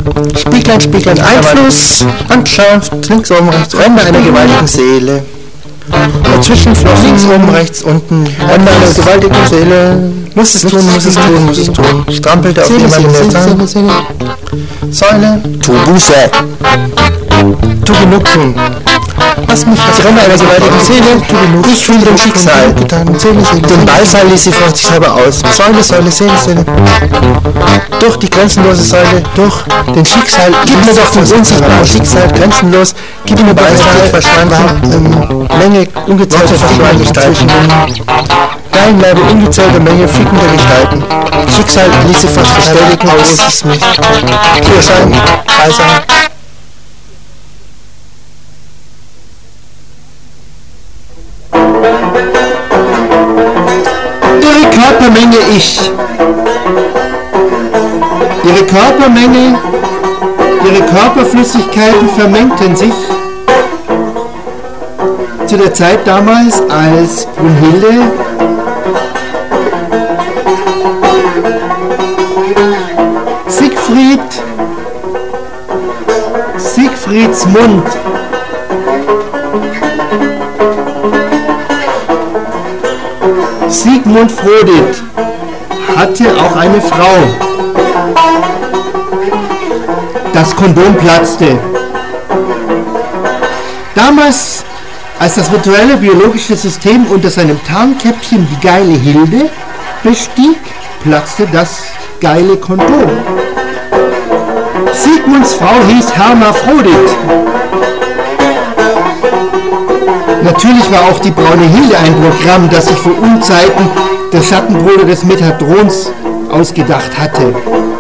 Spieglein, Spieglein, Einfluss, Landschaft, links oben, rechts, Ränder einer gewaltigen Seele. Dazwischen Flossen, links oben, rechts, unten, Ränder einer gewaltigen Seele. Muss es tun, muss es tun, muss es tun. Strampelte auf jemanden der Zahn. Säule, tu Buße. Tu genug tun. Lass mich als Ränder einer gewaltigen Seele, tu genug. Ich fühle dem Schicksal. Den Ballseil ließ sie von sich selber aus. Säule, Säule, Seele, Seele. Durch die grenzenlose Säule, durch den Schicksal. Gib mir doch den unsichtbaren Schicksal, grenzenlos. Gib mir Ballseil, verschwanden. Menge ungezählter verschwundene Gestalten. Dein bleibe ungezählte Menge fickender Gestalten. Schicksal ließ sie fast bestätigen, aus es mich. Für sein, Beisein. Ihre Körpermenge ich. Ihre Körpermenge, ihre Körperflüssigkeiten vermengten sich. Zu der Zeit damals, als Brunhilde Siegfrieds Mund Sigmund Frodit hatte auch eine Frau. Das Kondom platzte. Damals, als das virtuelle biologische System unter seinem Tarnkäppchen die geile Hilde bestieg, platzte das geile Kondom. Sigmunds Frau hieß Hermaphrodit. Natürlich war auch die braune Hilde ein Programm, das sich vor Unzeiten der Schattenbruder des Metatrons ausgedacht hatte.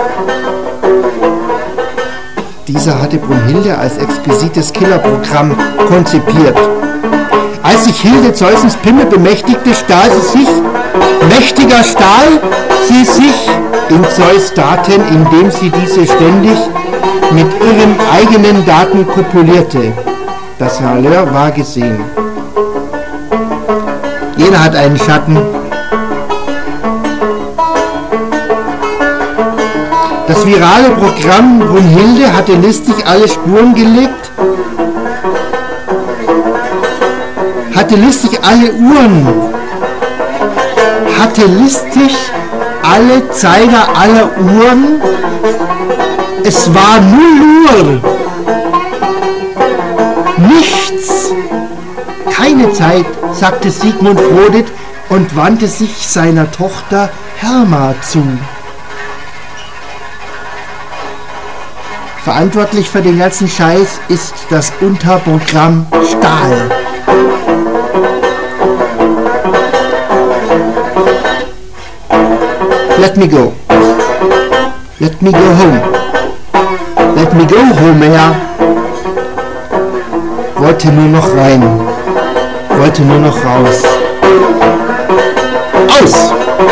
Dieser hatte Brunhilde als exquisites Killerprogramm konzipiert. Als sich Hilde Zeusens Pimmel bemächtigte, stahl sie sich, mächtiger stahl sie sich in Zeus Daten, indem sie diese ständig mit ihren eigenen Daten kopulierte. Das Malheur war gesehen. Jeder hat einen Schatten. Das virale Programm Brunhilde hatte listig alle Spuren gelegt, hatte listig alle Uhren, hatte listig alle Zeiger aller Uhren. Es war 0 Uhr. Nichts. Keine Zeit, sagte Sigmund Frodit und wandte sich seiner Tochter Herma zu. Verantwortlich für den ganzen Scheiß ist das Unterprogramm Stahl. Let me go. Let me go home. Let me go home, ja. Wollte nur noch rein. Wollte nur noch raus. Aus!